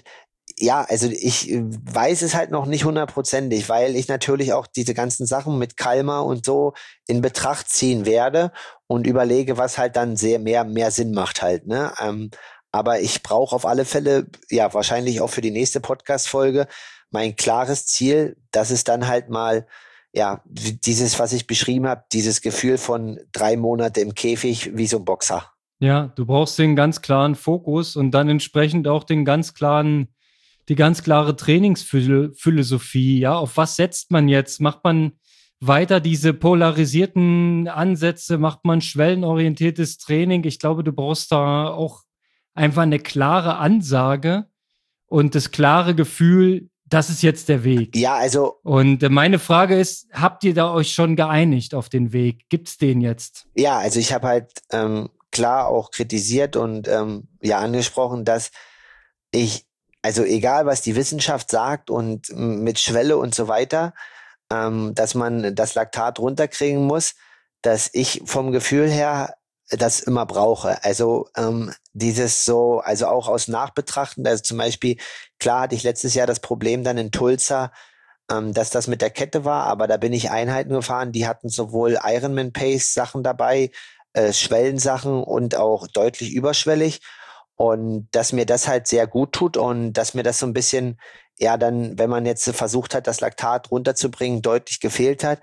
ja, also ich weiß es halt noch nicht hundertprozentig, weil ich natürlich auch diese ganzen Sachen mit Kalmar und so in Betracht ziehen werde und überlege, was halt dann sehr mehr, mehr Sinn macht halt, ne? Ähm, aber ich brauche auf alle Fälle, ja, wahrscheinlich auch für die nächste Podcast-Folge mein klares Ziel, dass es dann halt mal, ja, dieses, was ich beschrieben habe, dieses Gefühl von drei Monate im Käfig wie so ein Boxer. Ja, du brauchst den ganz klaren Fokus und dann entsprechend auch den ganz klaren, die ganz klare Trainingsphilosophie. Ja, auf was setzt man jetzt? Macht man weiter diese polarisierten Ansätze? Macht man schwellenorientiertes Training? Ich glaube, du brauchst da auch einfach eine klare Ansage und das klare Gefühl, das ist jetzt der Weg. Ja, also. Und meine Frage ist, habt ihr da euch schon geeinigt auf den Weg? Gibt's den jetzt? Ja, also ich habe halt ähm, klar auch kritisiert und ähm, ja angesprochen, dass ich, also egal was die Wissenschaft sagt und m, mit Schwelle und so weiter, ähm, dass man das Laktat runterkriegen muss, dass ich vom Gefühl her das immer brauche. Also ähm, dieses so, also auch aus Nachbetrachten, also zum Beispiel, klar hatte ich letztes Jahr das Problem dann in Tulsa, ähm, dass das mit der Kette war, aber da bin ich Einheiten gefahren, die hatten sowohl Ironman Pace Sachen dabei, äh, Schwellensachen und auch deutlich überschwellig und dass mir das halt sehr gut tut und dass mir das so ein bisschen, ja dann, wenn man jetzt versucht hat, das Laktat runterzubringen, deutlich gefehlt hat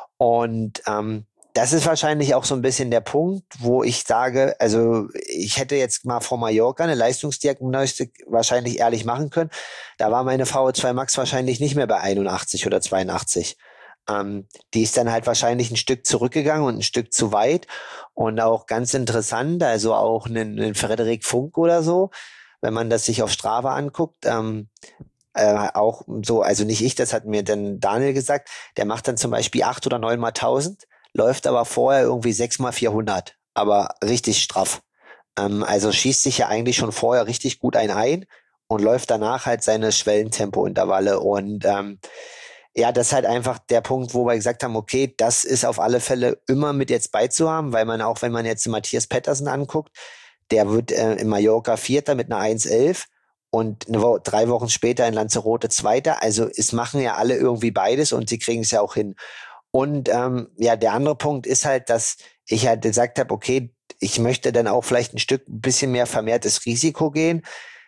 und ähm, das ist wahrscheinlich auch so ein bisschen der Punkt, wo ich sage, also ich hätte jetzt mal vor Mallorca eine Leistungsdiagnostik wahrscheinlich ehrlich machen können. Da war meine V O zwei Max wahrscheinlich nicht mehr bei einundachtzig oder zweiundachtzig. Ähm, die ist dann halt wahrscheinlich ein Stück zurückgegangen und ein Stück zu weit. Und auch ganz interessant, also auch einen, einen Frederik Funk oder so, wenn man das sich auf Strava anguckt, ähm, äh, auch so, also nicht ich, das hat mir dann Daniel gesagt, der macht dann zum Beispiel acht oder neun mal tausend, läuft aber vorher irgendwie sechs mal vierhundert, aber richtig straff. Ähm, also schießt sich ja eigentlich schon vorher richtig gut ein ein und läuft danach halt seine Schwellentempo-Intervalle und ähm, ja, das ist halt einfach der Punkt, wo wir gesagt haben, okay, das ist auf alle Fälle immer mit jetzt beizuhaben, weil man auch, wenn man jetzt den Matthias Pettersen anguckt, der wird äh, in Mallorca Vierter mit einer eins elf und eine Woche, drei Wochen später in Lanzarote Zweiter. Also es machen ja alle irgendwie beides und sie kriegen es ja auch hin. Und ähm, ja, der andere Punkt ist halt, dass ich halt gesagt habe, okay, ich möchte dann auch vielleicht ein Stück ein bisschen mehr vermehrtes Risiko gehen.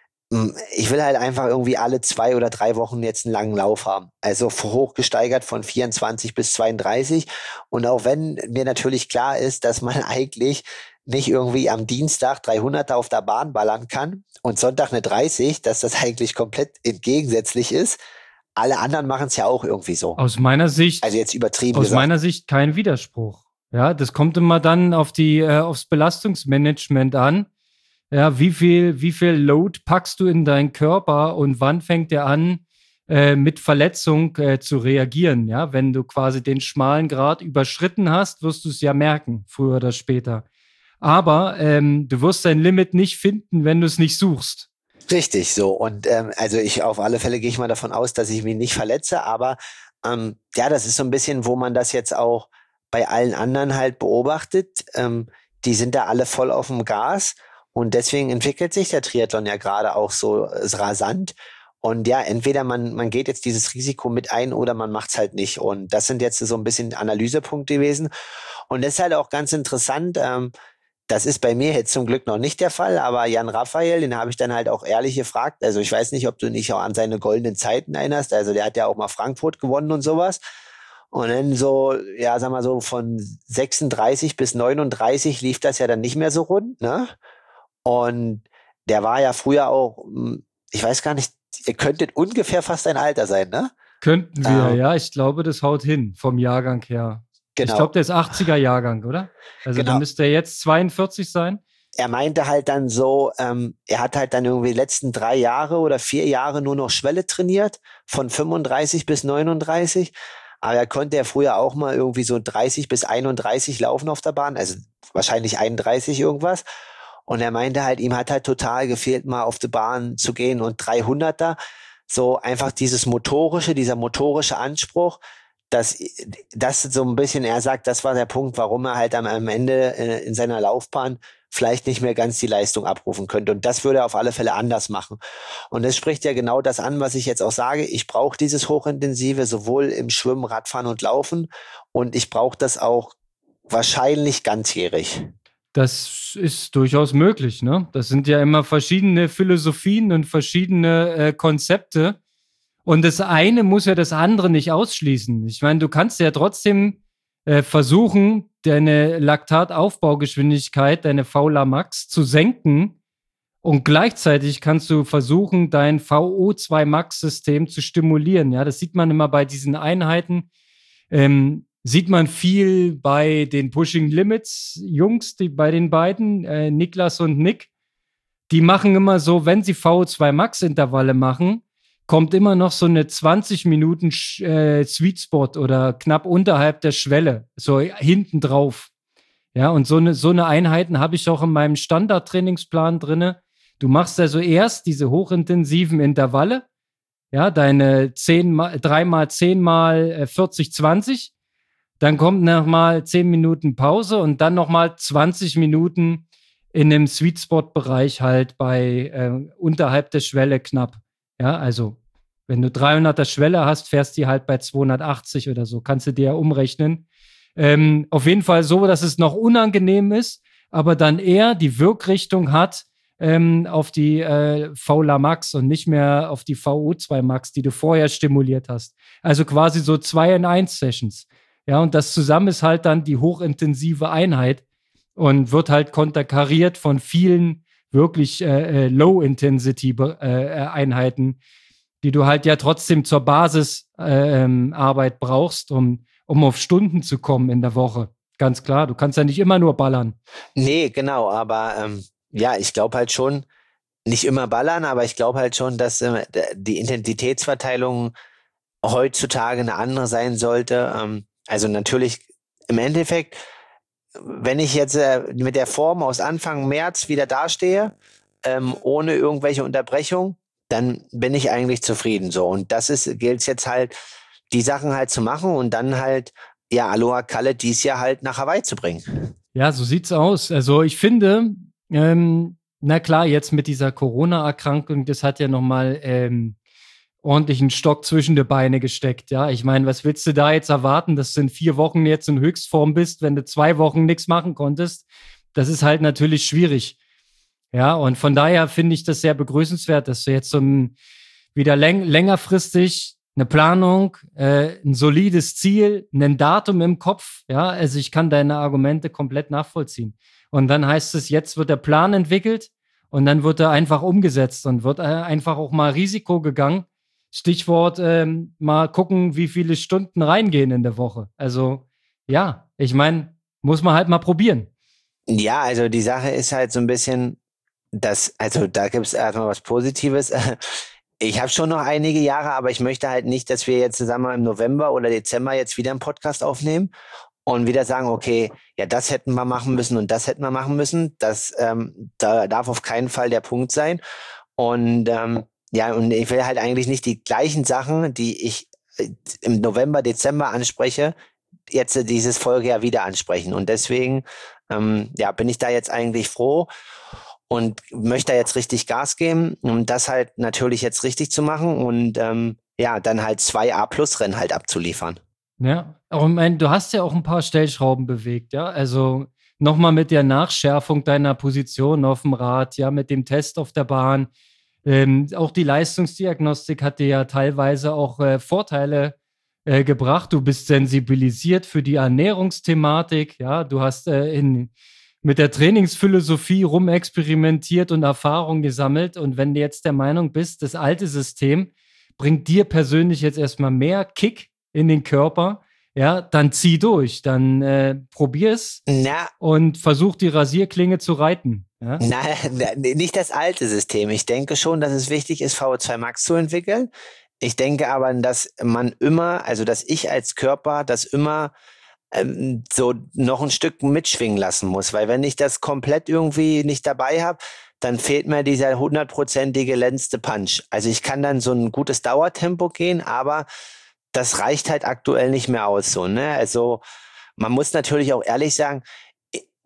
Ich will halt einfach irgendwie alle zwei oder drei Wochen jetzt einen langen Lauf haben. Also hochgesteigert von vierundzwanzig bis zweiunddreißig. Und auch wenn mir natürlich klar ist, dass man eigentlich nicht irgendwie am Dienstag dreihunderter auf der Bahn ballern kann und Sonntag eine dreißig, dass das eigentlich komplett entgegensätzlich ist. Alle anderen machen es ja auch irgendwie so. Aus meiner Sicht, also jetzt übertrieben aus gesagt. meiner Sicht kein Widerspruch. Ja, das kommt immer dann auf die, äh, aufs Belastungsmanagement an. Ja, wie viel, wie viel Load packst du in deinen Körper und wann fängt er an, äh, mit Verletzung äh, zu reagieren? Ja, wenn du quasi den schmalen Grat überschritten hast, wirst du es ja merken, früher oder später. Aber ähm, du wirst dein Limit nicht finden, wenn du es nicht suchst. Richtig, so. Und ähm, also ich auf alle Fälle gehe ich mal davon aus, dass ich mich nicht verletze, aber ähm, ja, das ist so ein bisschen, wo man das jetzt auch bei allen anderen halt beobachtet. Ähm, die sind da alle voll auf dem Gas. Und deswegen entwickelt sich der Triathlon ja gerade auch so äh, rasant. Und ja, entweder man, man geht jetzt dieses Risiko mit ein oder man macht es halt nicht. Und das sind jetzt so ein bisschen Analysepunkte gewesen. Und das ist halt auch ganz interessant. Ähm, das ist bei mir jetzt zum Glück noch nicht der Fall, aber Jan Raphael, den habe ich dann halt auch ehrlich gefragt. Also ich weiß nicht, ob du dich auch an seine goldenen Zeiten erinnerst. Also der hat ja auch mal Frankfurt gewonnen und sowas. Und dann so, ja, sag mal so von sechsunddreißig bis neununddreißig lief das ja dann nicht mehr so rund, ne? Und der war ja früher auch, ich weiß gar nicht, ihr könntet ungefähr fast ein Alter sein, ne? Könnten wir, Ähm, ja. Ich glaube, das haut hin vom Jahrgang her. genau. Ich glaube, der ist achtziger Jahrgang, oder? Also Genau. dann müsste er jetzt zweiundvierzig sein. Er meinte halt dann so, ähm, er hat halt dann irgendwie die letzten drei Jahre oder vier Jahre nur noch Schwelle trainiert, von fünfunddreißig bis neununddreißig. Aber er konnte ja früher auch mal irgendwie so dreißig bis einunddreißig laufen auf der Bahn, also wahrscheinlich einunddreißig irgendwas. Und er meinte halt, ihm hat halt total gefehlt, mal auf die Bahn zu gehen und dreihunderter, so einfach dieses motorische, dieser motorische Anspruch, dass das so ein bisschen, er sagt, das war der Punkt, warum er halt am, am Ende äh, in seiner Laufbahn vielleicht nicht mehr ganz die Leistung abrufen könnte. Und das würde er auf alle Fälle anders machen. Und das spricht ja genau das an, was ich jetzt auch sage. Ich brauche dieses Hochintensive sowohl im Schwimmen, Radfahren und Laufen. Und ich brauche das auch wahrscheinlich ganzjährig. Das ist durchaus möglich, ne? Das sind ja immer verschiedene Philosophien und verschiedene äh, Konzepte. Und das eine muss ja das andere nicht ausschließen. Ich meine, du kannst ja trotzdem äh, versuchen, deine Laktataufbaugeschwindigkeit, deine V L A Max zu senken. Und gleichzeitig kannst du versuchen, dein V O zwei Max-System zu stimulieren. Ja, das sieht man immer bei diesen Einheiten. Ähm, Sieht man viel bei den Pushing Limits Jungs, die bei den beiden, äh, Niklas und Nick, die machen immer so, wenn sie V O zwei Max Intervalle machen, kommt immer noch so eine zwanzig Minuten äh, Sweet Spot oder knapp unterhalb der Schwelle, so hinten drauf. Ja, und so eine, so eine Einheiten habe ich auch in meinem Standard-Trainingsplan drinne. Du machst also erst diese hochintensiven Intervalle, ja, deine zehn, drei mal zehn mal vierzig zwanzig. Dann kommt nochmal zehn Minuten Pause und dann nochmal zwanzig Minuten in dem Sweet Spot-Bereich halt bei äh, unterhalb der Schwelle knapp. Ja, also wenn du dreihunderter Schwelle hast, fährst du halt bei zweihundertachtzig oder so. Kannst du dir ja umrechnen. Ähm, auf jeden Fall so, dass es noch unangenehm ist, aber dann eher die Wirkrichtung hat ähm, auf die äh, V L A Max und nicht mehr auf die V O zwei Max, die du vorher stimuliert hast. Also quasi so zwei in eins Sessions. Ja, und das zusammen ist halt dann die hochintensive Einheit und wird halt konterkariert von vielen wirklich äh, äh, Low-Intensity-Einheiten, äh, die du halt ja trotzdem zur Basisarbeit äh, brauchst, um, um auf Stunden zu kommen in der Woche. Ganz klar, du kannst ja nicht immer nur ballern. Nee, genau, aber ähm, ja, ich glaube halt schon, nicht immer ballern, aber ich glaube halt schon, dass äh, die Intensitätsverteilung heutzutage eine andere sein sollte. Ähm, Also natürlich im Endeffekt, wenn ich jetzt äh, mit der Form aus Anfang März wieder dastehe, ähm, ohne irgendwelche Unterbrechung, dann bin ich eigentlich zufrieden so. Und das ist, gilt jetzt halt, die Sachen halt zu machen und dann halt, ja, Aloha Kalle dies Jahr halt nach Hawaii zu bringen. Ja, so sieht's aus. Also ich finde, ähm, na klar, jetzt mit dieser Corona-Erkrankung, das hat ja nochmal ähm, ordentlichen Stock zwischen die Beine gesteckt, ja. Ich meine, was willst du da jetzt erwarten, dass du in vier Wochen jetzt in Höchstform bist, wenn du zwei Wochen nichts machen konntest? Das ist halt natürlich schwierig. Ja, und von daher finde ich das sehr begrüßenswert, dass du jetzt so ein, wieder läng längerfristig eine Planung, äh, ein solides Ziel, ein Datum im Kopf, ja, also ich kann deine Argumente komplett nachvollziehen. Und dann heißt es, jetzt wird der Plan entwickelt und dann wird er einfach umgesetzt und wird äh, einfach auch mal Risiko gegangen. Stichwort, ähm, mal gucken, wie viele Stunden reingehen in der Woche. Also, ja, ich meine, muss man halt mal probieren. Ja, also die Sache ist halt so ein bisschen, dass, also da gibt es erstmal was Positives. Ich habe schon noch einige Jahre, aber ich möchte halt nicht, dass wir jetzt zusammen im November oder Dezember jetzt wieder einen Podcast aufnehmen und wieder sagen, okay, ja, das hätten wir machen müssen und das hätten wir machen müssen. Das ähm, da darf auf keinen Fall der Punkt sein. Und ähm, ja, und ich will halt eigentlich nicht die gleichen Sachen, die ich im November, Dezember anspreche, jetzt dieses Folgejahr wieder ansprechen. Und deswegen, ähm, ja, bin ich da jetzt eigentlich froh und möchte da jetzt richtig Gas geben, um das halt natürlich jetzt richtig zu machen und ähm, ja, dann halt zwei A-Plus-Rennen halt abzuliefern. Ja, aber ich meine, du hast ja auch ein paar Stellschrauben bewegt, ja. Also nochmal mit der Nachschärfung deiner Position auf dem Rad, ja, mit dem Test auf der Bahn. Ähm, auch die Leistungsdiagnostik hat dir ja teilweise auch äh, Vorteile äh, gebracht. Du bist sensibilisiert für die Ernährungsthematik, ja. Du hast äh, in, mit der Trainingsphilosophie rumexperimentiert und Erfahrung gesammelt. Und wenn du jetzt der Meinung bist, das alte System bringt dir persönlich jetzt erstmal mehr Kick in den Körper, ja, dann zieh durch, dann äh, probier's Na, und versuch die Rasierklinge zu reiten. Ja? Nein, nicht das alte System. Ich denke schon, dass es wichtig ist, V O zwei Max zu entwickeln. Ich denke aber, dass man immer, also dass ich als Körper das immer ähm, so noch ein Stück mitschwingen lassen muss, weil wenn ich das komplett irgendwie nicht dabei habe, dann fehlt mir dieser hundertprozentige letzte Punch. Also ich kann dann so ein gutes Dauertempo gehen, aber das reicht halt aktuell nicht mehr aus so, ne? Also man muss natürlich auch ehrlich sagen,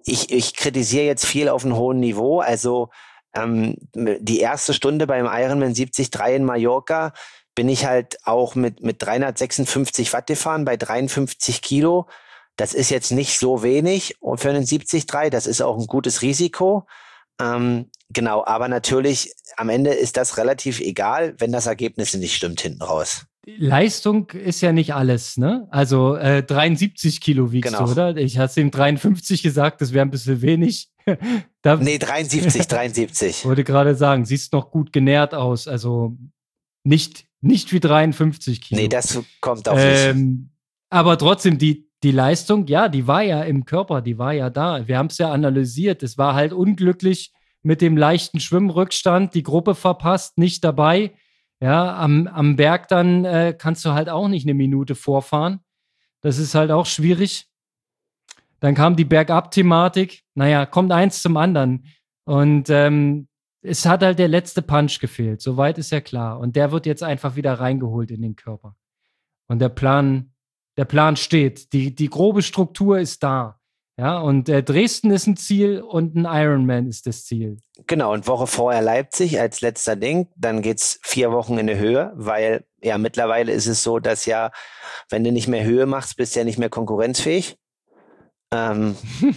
ich, ich kritisiere jetzt viel auf einem hohen Niveau. Also ähm, die erste Stunde beim Ironman siebzig Komma drei in Mallorca bin ich halt auch mit, mit dreihundertsechsundfünfzig Watt gefahren bei dreiundfünfzig Kilo. Das ist jetzt nicht so wenig für einen siebzig Komma drei. Das ist auch ein gutes Risiko. Ähm, genau, aber natürlich, am Ende ist das relativ egal, wenn das Ergebnis nicht stimmt hinten raus. Leistung ist ja nicht alles, ne? Also äh, dreiundsiebzig Kilo wiegst Genau. du, oder? Ich hatte ihm dreiundfünfzig gesagt, das wäre ein bisschen wenig. da, nee, dreiundsiebzig, dreiundsiebzig. Wollte gerade sagen, siehst noch gut genährt aus. Also nicht, nicht wie dreiundfünfzig Kilo. Nee, das kommt auch ähm, nicht. Aber trotzdem, die, die Leistung, ja, die war ja im Körper, die war ja da. Wir haben es ja analysiert. Es war halt unglücklich mit dem leichten Schwimmrückstand, die Gruppe verpasst, nicht dabei. Ja, am, am Berg dann äh, kannst du halt auch nicht eine Minute vorfahren. Das ist halt auch schwierig. Dann kam die Bergab-Thematik. Naja, kommt eins zum anderen. Und ähm, es hat halt der letzte Punch gefehlt. Soweit ist ja klar. Und der wird jetzt einfach wieder reingeholt in den Körper. Und der Plan, der Plan steht. Die, die grobe Struktur ist da. Ja, und äh, Dresden ist ein Ziel und ein Ironman ist das Ziel. Genau, und Woche vorher Leipzig als letzter Ding. Dann geht's vier Wochen in die Höhe, weil ja mittlerweile ist es so, dass ja, wenn du nicht mehr Höhe machst, bist du ja nicht mehr konkurrenzfähig. Ähm,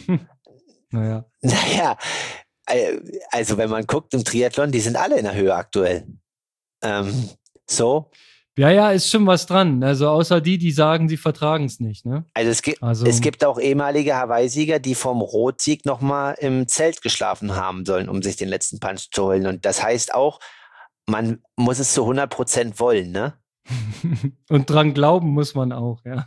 naja. Naja, also wenn man guckt im Triathlon, die sind alle in der Höhe aktuell. Ähm, so. Ja, ja, ist schon was dran. Also außer die, die sagen, sie vertragen es nicht. Ne? Also, es gibt, also es gibt auch ehemalige Hawaii-Sieger, die vom Rotsieg nochmal im Zelt geschlafen haben sollen, um sich den letzten Punch zu holen. Und das heißt auch, man muss es zu hundert Prozent wollen, ne? Und dran glauben muss man auch, ja.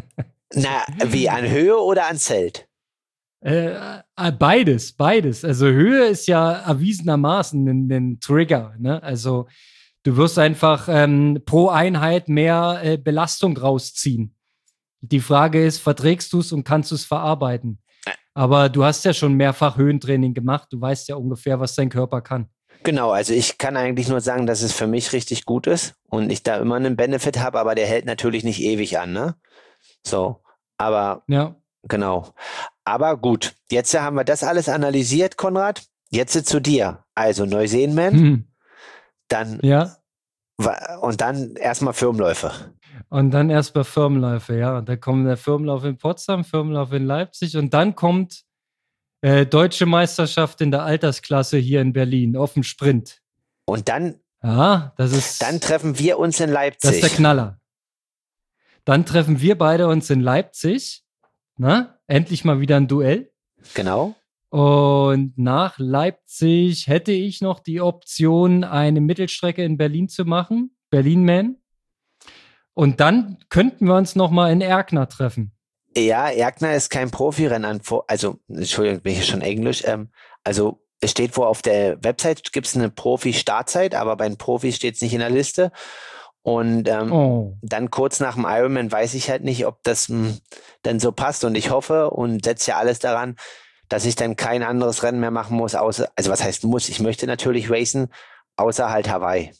Na, wie, an Höhe oder an Zelt? Äh, beides, beides. Also Höhe ist ja erwiesenermaßen ein, ein Trigger. Ne? Also du wirst einfach ähm, pro Einheit mehr äh, Belastung rausziehen. Die Frage ist, verträgst du es und kannst du es verarbeiten? Aber du hast ja schon mehrfach Höhentraining gemacht. Du weißt ja ungefähr, was dein Körper kann. Genau, also ich kann eigentlich nur sagen, dass es für mich richtig gut ist und ich da immer einen Benefit habe, aber der hält natürlich nicht ewig an, ne? So, aber ja. Genau. Aber gut, jetzt haben wir das alles analysiert, Konrad. Jetzt zu dir. Also Neuseenman, hm. dann ja. und dann erstmal Firmenläufe. Und dann erstmal Firmenläufe, ja. Und dann kommt der Firmenlauf in Potsdam, Firmenlauf in Leipzig und dann kommt äh, Deutsche Meisterschaft in der Altersklasse hier in Berlin auf dem Sprint. Und dann, ja, das ist, dann treffen wir uns in Leipzig. Das ist der Knaller. Dann treffen wir beide uns in Leipzig. Na, endlich mal wieder ein Duell. Genau. Und nach Leipzig hätte ich noch die Option, eine Mittelstrecke in Berlin zu machen. Berlin-Man. Und dann könnten wir uns noch mal in Erkner treffen. Ja, Erkner ist kein Profirennen. Also, Entschuldigung, bin ich schon Englisch. Ähm, also, es steht wo auf der Website, gibt es eine Profi-Startzeit, aber bei den Profis steht es nicht in der Liste. Und ähm, oh. dann kurz nach dem Ironman weiß ich halt nicht, ob das mh, dann so passt. Und ich hoffe und setze ja alles daran, dass ich dann kein anderes Rennen mehr machen muss, außer, also was heißt muss, ich möchte natürlich racen, außer halt Hawaii.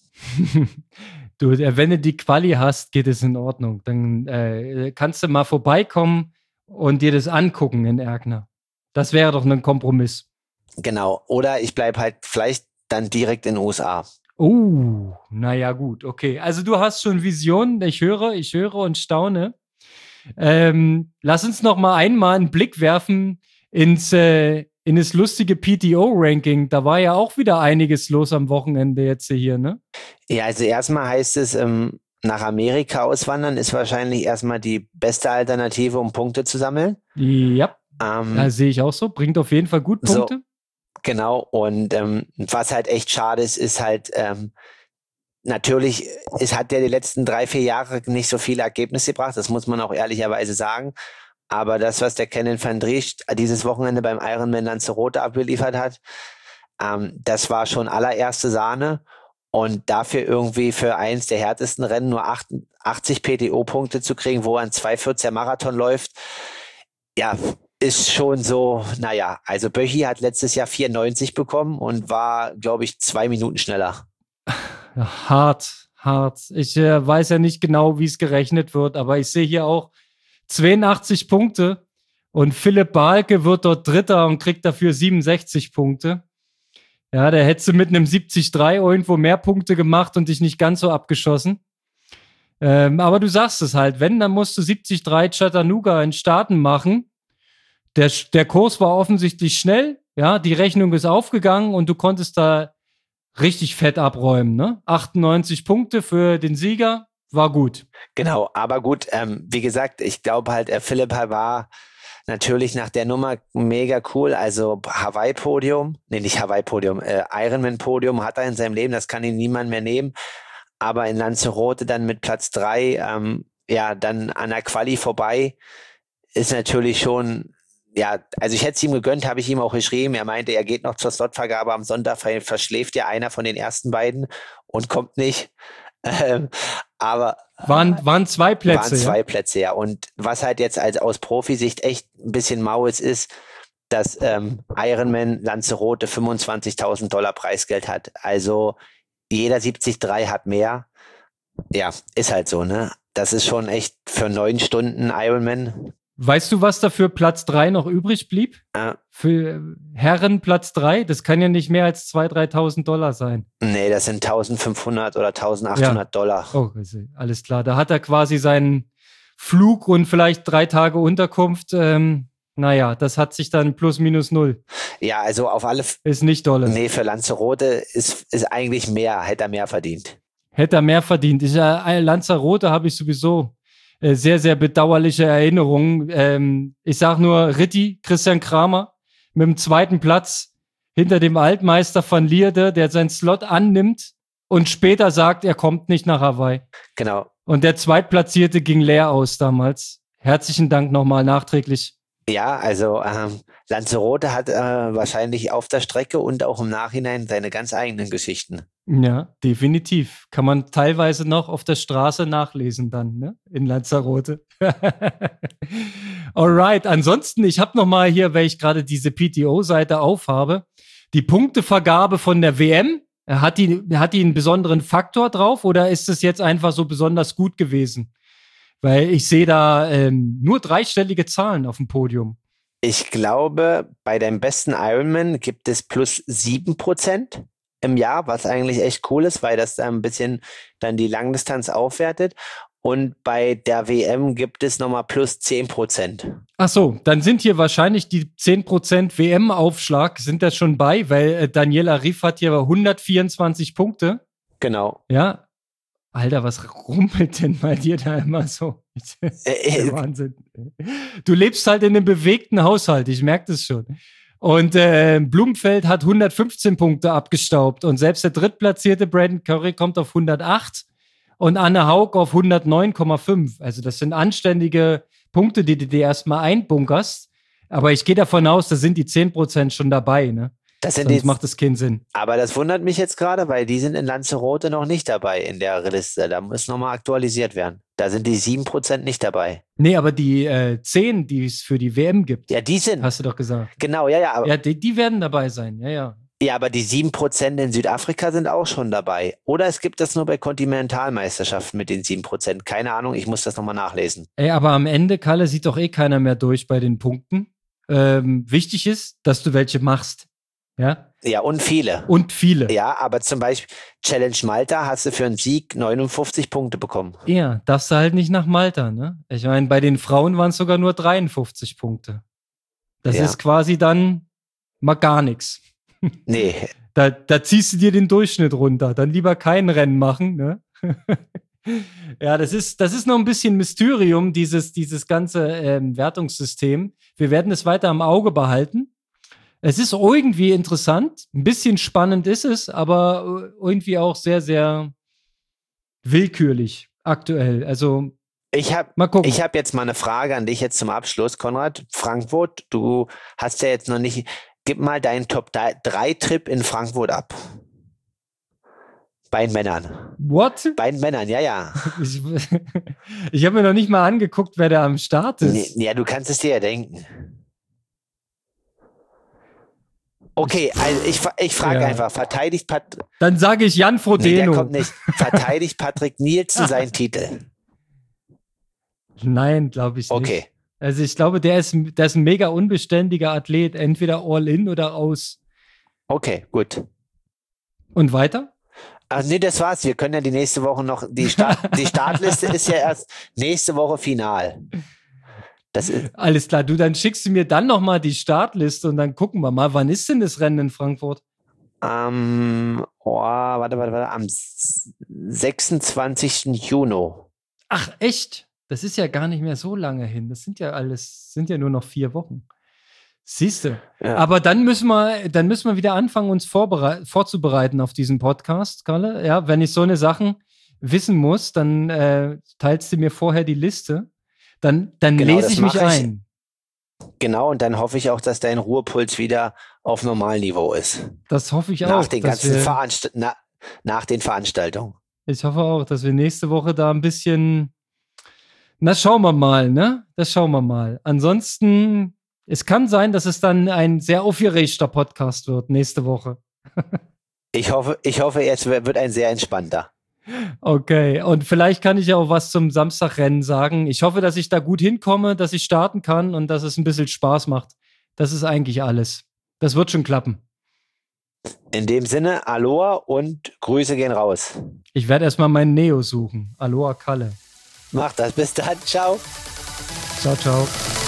Du, wenn du die Quali hast, geht es in Ordnung. Dann äh, kannst du mal vorbeikommen und dir das angucken in Erkner. Das wäre doch ein Kompromiss. Genau. Oder ich bleibe halt vielleicht dann direkt in den U S A. Oh, naja, gut, okay. Also du hast schon Visionen, ich höre, ich höre und staune. Ähm, lass uns noch mal einmal einen Blick werfen ins, äh, in das lustige P T O-Ranking. Da war ja auch wieder einiges los am Wochenende jetzt hier, ne? Ja, also erstmal heißt es, ähm, nach Amerika auswandern ist wahrscheinlich erstmal die beste Alternative, um Punkte zu sammeln. Ja, ähm, ja, sehe ich auch so. Bringt auf jeden Fall gut Punkte. So. Genau, und ähm, was halt echt schade ist, ist halt, ähm, natürlich, es hat ja die letzten drei, vier Jahre nicht so viele Ergebnisse gebracht, das muss man auch ehrlicherweise sagen, aber das, was der Kennen van Driest dieses Wochenende beim Ironman Lanzarote abgeliefert hat, ähm, das war schon allererste Sahne und dafür irgendwie für eins der härtesten Rennen nur achtzig P T O-Punkte zu kriegen, wo er ein zwei vierzehn Marathon läuft, ja, ist schon so, naja, also Böchi hat letztes Jahr vierundneunzig bekommen und war, glaube ich, zwei Minuten schneller. Ja, hart, hart. Ich äh, weiß ja nicht genau, wie es gerechnet wird, aber ich sehe hier auch zweiundachtzig Punkte Und Philipp Balke wird dort Dritter und kriegt dafür siebenundsechzig Punkte. Ja, da hättest du mit einem siebzig drei irgendwo mehr Punkte gemacht und dich nicht ganz so abgeschossen. Ähm, aber du sagst es halt, wenn, dann musst du siebzig drei Chattanooga in Staaten machen. Der, der Kurs war offensichtlich schnell, ja, die Rechnung ist aufgegangen und du konntest da richtig fett abräumen, ne? achtundneunzig Punkte für den Sieger, war gut. Genau, aber gut, ähm, wie gesagt, ich glaube halt, äh, Philipp war natürlich nach der Nummer mega cool, also Hawaii-Podium, nee, nicht Hawaii-Podium, äh, Ironman-Podium hat er in seinem Leben, das kann ihm niemand mehr nehmen, aber in Lanzarote dann mit Platz drei, ähm, ja, dann an der Quali vorbei, ist natürlich schon, ja, also ich hätte es ihm gegönnt, habe ich ihm auch geschrieben, er meinte, er geht noch zur Slotvergabe am Sonntag, verschläft ja einer von den ersten beiden und kommt nicht, ähm, aber Waren, waren zwei Plätze. Waren zwei ja? Plätze, ja. Und was halt jetzt als aus Profisicht echt ein bisschen mau ist, ist, dass ähm, Ironman Lanzarote fünfundzwanzigtausend Dollar Preisgeld hat. Also jeder siebzig drei hat mehr. Ja, ist halt so, ne? Das ist schon echt für neun Stunden Ironman. Weißt du, was da für Platz drei noch übrig blieb? Äh, Für Herren Platz drei? Das kann ja nicht mehr als zweitausend, dreitausend Dollar sein. nee, das sind eintausendfünfhundert oder eintausendachthundert Ja. Dollar. Oh, alles klar. Da hat er quasi seinen Flug und vielleicht drei Tage Unterkunft. Ähm, naja, das hat sich dann plus minus null. Ja, also auf alle F- Ist nicht dolle. Nee, für Lanzarote ist, ist eigentlich mehr, hätte er mehr verdient. Hätte er mehr verdient. Ich, äh, Lanzarote habe ich sowieso äh, sehr, sehr bedauerliche Erinnerungen. Ähm, ich sag nur Ritti, Christian Kramer, mit dem zweiten Platz hinter dem Altmeister van Lierde, der seinen Slot annimmt und später sagt, er kommt nicht nach Hawaii. Genau. Und der Zweitplatzierte ging leer aus damals. Herzlichen Dank nochmal nachträglich. Ja, also ähm, Lanzarote hat äh, wahrscheinlich auf der Strecke und auch im Nachhinein seine ganz eigenen Geschichten. Ja, definitiv. Kann man teilweise noch auf der Straße nachlesen dann, ne? In Lanzarote. Alright, ansonsten, ich habe noch mal hier, weil ich gerade diese P T O-Seite aufhabe, die Punktevergabe von der W M. Hat die, hat die einen besonderen Faktor drauf oder ist es jetzt einfach so besonders gut gewesen? Weil ich sehe da ähm, nur dreistellige Zahlen auf dem Podium. Ich glaube, bei deinem besten Ironman gibt es plus sieben Prozent im Jahr, was eigentlich echt cool ist, weil das da ein bisschen dann die Langdistanz aufwertet. Und bei der W M gibt es nochmal plus zehn Prozent. Ach so, dann sind hier wahrscheinlich die zehn Prozent W M-Aufschlag, sind das schon bei, weil äh, Daniel Arif hat hier hundertvierundzwanzig Punkte. Genau. Ja. Alter, was rumpelt denn bei dir da immer so? Äh, Wahnsinn. Du lebst halt in einem bewegten Haushalt, ich merke das schon. Und äh, Blumfeld hat hundertfünfzehn Punkte abgestaubt und selbst der drittplatzierte Brandon Curry kommt auf hundertacht und Anne Haug auf hundertneun Komma fünf. Also das sind anständige Punkte, die du dir erstmal einbunkerst. Aber ich gehe davon aus, da sind die zehn Prozent schon dabei, ne? Das sind Sonst die, macht das keinen Sinn. aber das wundert mich jetzt gerade, weil die sind in Lanzarote noch nicht dabei in der Liste. Da muss nochmal aktualisiert werden. Da sind die sieben Prozent nicht dabei. Nee, aber die äh, zehn, die es für die W M gibt, Ja, die sind. hast du doch gesagt. Genau, ja, ja. Aber, Ja, die, die werden dabei sein, ja, ja. ja, aber die sieben Prozent in Südafrika sind auch schon dabei. Oder es gibt das nur bei Kontinentalmeisterschaften mit den sieben Prozent. Keine Ahnung, ich muss das nochmal nachlesen. Ey, aber am Ende, Kalle, sieht doch eh keiner mehr durch bei den Punkten. Ähm, wichtig ist, dass du welche machst. Ja? Ja, und viele. Und viele. Ja, aber zum Beispiel Challenge Malta hast du für einen Sieg neunundfünfzig Punkte bekommen. Ja, darfst du halt nicht nach Malta, ne? Ich meine, bei den Frauen waren es sogar nur dreiundfünfzig Punkte. Das Ja. ist quasi dann mal gar nichts. Nee, Da, da ziehst du dir den Durchschnitt runter. Dann lieber kein Rennen machen, ne? Ja, das ist, das ist noch ein bisschen Mysterium, dieses, dieses ganze ähm, Wertungssystem. Wir werden es weiter im Auge behalten. Es ist irgendwie interessant, ein bisschen spannend ist es, aber irgendwie auch sehr, sehr willkürlich aktuell. Also ich habe mal gucken. ich hab jetzt mal eine Frage an dich jetzt zum Abschluss, Konrad. Frankfurt, du hast ja jetzt noch nicht, gib mal deinen Top drei Trip in Frankfurt ab. Bei den Männern. What? Bei den Männern, ja, ja. Ich, ich habe mir noch nicht mal angeguckt, wer da am Start ist. Nee, ja, du kannst es dir ja denken. Okay, also ich, ich frage Ja. einfach, verteidigt Pat Dann sage ich Jan nee, der Frodeno. kommt nicht. Verteidigt Patrick Nielsen seinen Titel? Nein, glaube ich nicht. Okay, Also ich glaube, der ist, der ist ein mega unbeständiger Athlet, entweder all in oder aus. Okay, gut. Und weiter? Ach, nee, das war's. Wir können ja die nächste Woche noch, die, Start, die Startliste ist ja erst nächste Woche final. Das ist Alles klar, du, dann schickst du mir dann nochmal die Startliste und dann gucken wir mal, wann ist denn das Rennen in Frankfurt? am, oh, warte, warte, warte, am sechsundzwanzigsten Juni. Ach, echt? Das ist ja gar nicht mehr so lange hin. Das sind ja alles, sind ja nur noch vier Wochen. Siehst du. Ja. Aber dann müssen wir, dann müssen wir wieder anfangen, uns vorbere- vorzubereiten auf diesen Podcast, Kalle. Ja, wenn ich so eine Sachen wissen muss, dann äh, teilst du mir vorher die Liste. Dann, dann Genau, lese das ich mich mache ich. ein. Genau, und dann hoffe ich auch, dass dein Ruhepuls wieder auf Normalniveau ist. Das hoffe ich auch. Nach den dass ganzen wir, Veranst- na, nach den Veranstaltungen. Ich hoffe auch, dass wir nächste Woche da ein bisschen, na, schauen wir mal, ne? Das schauen wir mal. Ansonsten, es kann sein, dass es dann ein sehr aufgeregter Podcast wird nächste Woche. Ich hoffe, ich hoffe, es wird ein sehr entspannter. Okay, und vielleicht kann ich ja auch was zum Samstagrennen sagen. Ich hoffe, dass ich da gut hinkomme, dass ich starten kann und dass es ein bisschen Spaß macht. Das ist eigentlich alles. Das wird schon klappen. In dem Sinne, Aloha und Grüße gehen raus. Ich werde erstmal meinen Neo suchen. Aloha Kalle. Mach das, bis dann, ciao. Ciao, ciao.